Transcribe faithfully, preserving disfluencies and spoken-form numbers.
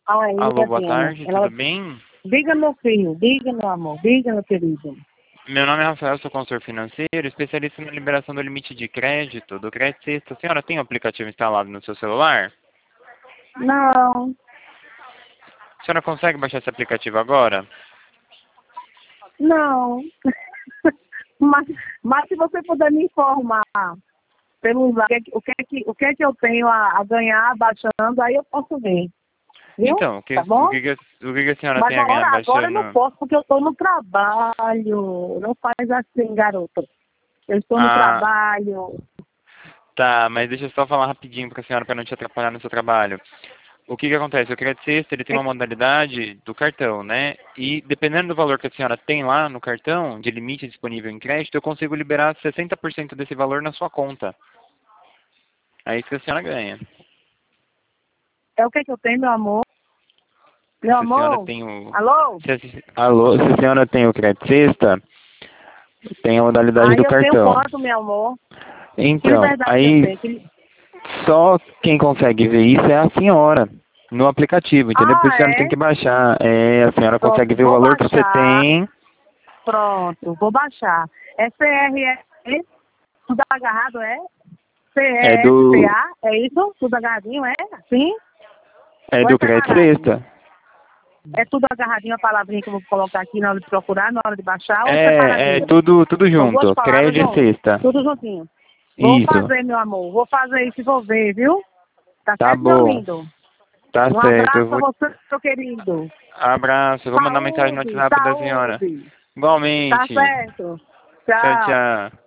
Aí, Alô, boa Adriana, tarde, ela... tudo bem? Diga, meu filho, diga, meu amor, diga, meu querido. Meu nome é Rafael, sou consultor financeiro, especialista na liberação do limite de crédito, do crédito sexta. A senhora tem o aplicativo instalado no seu celular? Não, A senhora consegue baixar esse aplicativo agora? não. mas, mas se você puder me informar pelo o que, é que- o que, é que, o que é que eu tenho a, a ganhar baixando, aí eu posso ver. Viu? Então, o que, Tá o bom? que, que a- o que que a senhora Mas tem a ganhar agora, agora eu não baixando? posso, porque eu estou no trabalho. Não faz assim, garoto. Eu estou no Ah, trabalho. tá, mas deixa eu só falar rapidinho para a senhora, para não te atrapalhar no seu trabalho. O que que acontece? O crédito sexta, ele tem É- uma modalidade do cartão, né? E dependendo do valor que a senhora tem lá no cartão, de limite disponível em crédito, eu consigo liberar sessenta por cento desse valor na sua conta. É isso que a senhora ganha. É o que, é que eu tenho, meu amor? Meu Se a senhora amor? tem o... Alô? Se a... Alô, se a senhora tem o crédito sexta, tem a modalidade Aí do eu tenho cartão. quanto, meu amor? Que Então, liberdade que eu aí tenho? Que... só quem consegue ver isso é a senhora no aplicativo, entendeu? Por isso Ah, a senhora tem é? que baixar. É, a senhora Pronto, consegue ver o vou valor que você baixar. tem. Pronto, vou baixar. É C R S, tudo agarrado, é? É do, C E S P A, é isso? Tudo agarradinho, é? Sim? é Ou é do crédito separado? sexta. É tudo agarradinho a palavrinha que eu vou colocar aqui na hora de procurar, na hora de baixar, ou é É, é separadinho? tudo, tudo São duas junto. palavras Crédito e juntas, sexta. tudo juntinho. Vou Isso. fazer, meu amor, vou fazer isso e vou ver, viu? Tá Tá certo, meu bom. lindo? Tá Um certo. abraço Eu pra vou... você, meu querido. Abraço. Eu vou mandar mensagem no Saúde, WhatsApp da senhora. saúde. Tá Igualmente. certo. Tchau, Tchau. tchau.